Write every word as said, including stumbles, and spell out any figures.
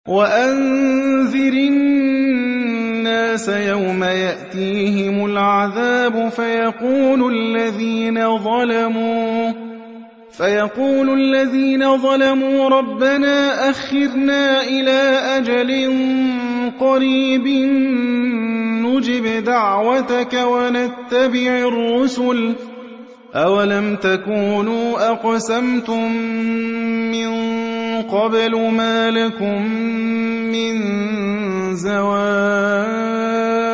وَأَنذِرِ النَّاسَ يَوْمَ يَأْتِيهِمُ الْعَذَابُ فَيَقُولُ الَّذِينَ ظَلَمُوا فَيَقُولُ الَّذِينَ ظَلَمُوا رَبَّنَا أَخِّرْنَا إِلَىٰ أَجَلٍ قَرِيبٍ نُّجِبْ دَعْوَتَكَ وَنَتَّبِعِ الرُّسُلَ ۗ أَوَلَمْ تَكُونُوا أَقْسَمْتُم مِّن قَبْلُ مَا لَكُم مِّن زَوَالٍ